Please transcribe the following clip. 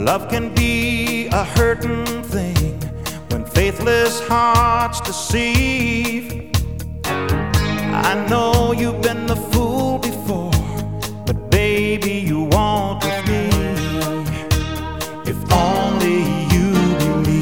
Love can be a hurting thing when faithless hearts deceive. I know you've been the